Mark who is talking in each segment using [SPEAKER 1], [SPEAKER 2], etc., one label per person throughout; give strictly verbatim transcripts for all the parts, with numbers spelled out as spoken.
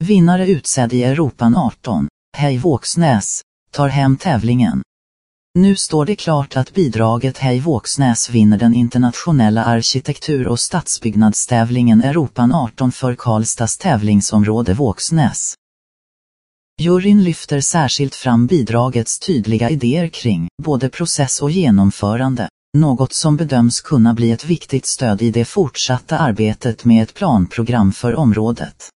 [SPEAKER 1] Vinnare utsedd i Europan arton, Hej Våxnäs, tar hem tävlingen. Nu står det klart att bidraget Hej Våxnäs vinner den internationella arkitektur- och stadsbyggnadstävlingen Europan arton för Karlstads tävlingsområde Våxnäs. Juryn lyfter särskilt fram bidragets tydliga idéer kring både process och genomförande, något som bedöms kunna bli ett viktigt stöd i det fortsatta arbetet med ett planprogram för området.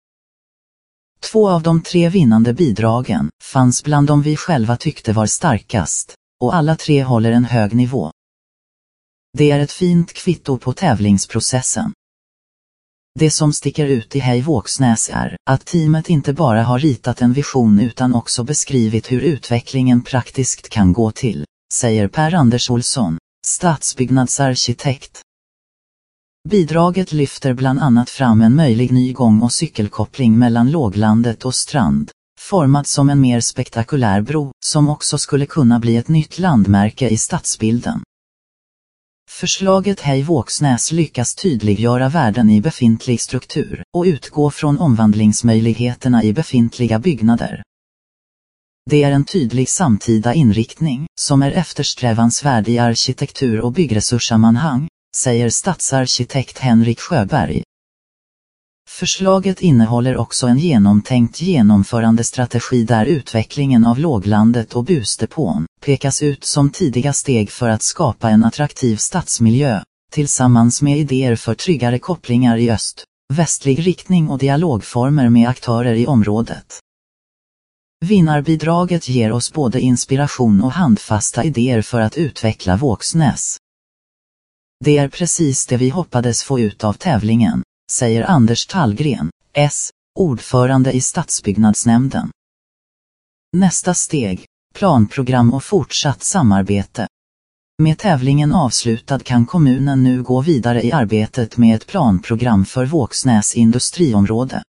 [SPEAKER 1] Två av de tre vinnande bidragen fanns bland de vi själva tyckte var starkast, och alla tre håller en hög nivå. Det är ett fint kvitto på tävlingsprocessen. Det som sticker ut i Hej Våxnäs är att teamet inte bara har ritat en vision utan också beskrivit hur utvecklingen praktiskt kan gå till, säger Per-Anders Olsson, stadsbyggnadsarkitekt. Bidraget lyfter bland annat fram en möjlig ny gång- och cykelkoppling mellan låglandet och strand, formad som en mer spektakulär bro, som också skulle kunna bli ett nytt landmärke i stadsbilden. Förslaget Hej Våxnäs lyckas tydliggöra värden i befintlig struktur och utgå från omvandlingsmöjligheterna i befintliga byggnader. Det är en tydlig samtida inriktning som är eftersträvansvärd i arkitektur- och byggresurssammanhang, säger stadsarkitekt Henrik Sjöberg. Förslaget innehåller också en genomtänkt genomförandestrategi där utvecklingen av låglandet och busdepån pekas ut som tidiga steg för att skapa en attraktiv stadsmiljö, tillsammans med idéer för tryggare kopplingar i öst, västlig riktning och dialogformer med aktörer i området. Vinnarbidraget ger oss både inspiration och handfasta idéer för att utveckla Våxnäs. Det är precis det vi hoppades få ut av tävlingen, säger Anders Tallgren, S, ordförande i stadsbyggnadsnämnden. Nästa steg, planprogram och fortsatt samarbete. Med tävlingen avslutad kan kommunen nu gå vidare i arbetet med ett planprogram för Våxnäs industriområde.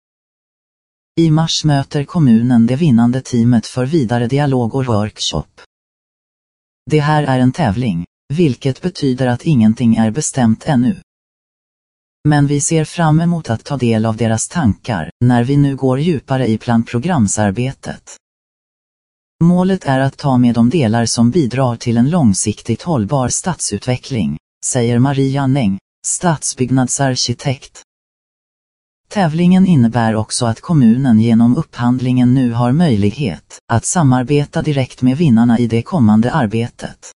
[SPEAKER 1] I mars möter kommunen det vinnande teamet för vidare dialog och workshop. Det här är en tävling, vilket betyder att ingenting är bestämt ännu. Men vi ser fram emot att ta del av deras tankar när vi nu går djupare i planprogramsarbetet. Målet är att ta med de delar som bidrar till en långsiktigt hållbar stadsutveckling, säger Maria Neng, stadsbyggnadsarkitekt. Tävlingen innebär också att kommunen genom upphandlingen nu har möjlighet att samarbeta direkt med vinnarna i det kommande arbetet.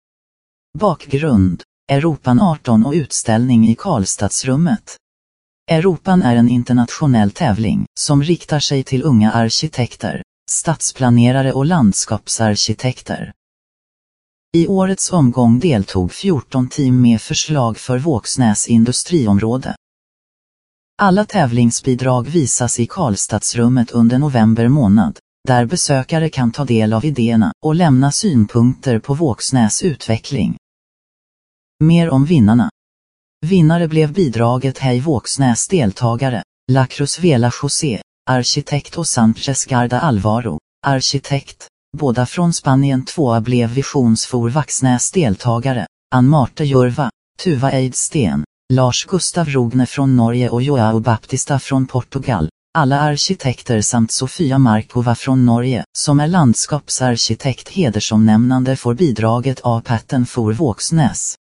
[SPEAKER 1] Bakgrund: Europan arton och utställning i Karlstadsrummet. Europan är en internationell tävling som riktar sig till unga arkitekter, stadsplanerare och landskapsarkitekter. I årets omgång deltog fjorton team med förslag för Våxnäs industriområde. Alla tävlingsbidrag visas i Karlstadsrummet under november månad, där besökare kan ta del av idéerna och lämna synpunkter på Våxnäs utveckling. Mer om vinnarna. Vinnare blev bidraget Hej Våxnäs deltagare, La Cruz Vela José, arkitekt och Sanchez Garda Alvaro, arkitekt, båda från Spanien. Tvåa blev Visionsfor Vaxnäs deltagare, Ann-Marte Jurva, Tuva Eidsten, Lars Gustav Rogne från Norge och Joao Baptista från Portugal, alla arkitekter samt Sofia Markova från Norge, som är landskapsarkitekt hedersomnämnande får bidraget av Patten for Våxnäs.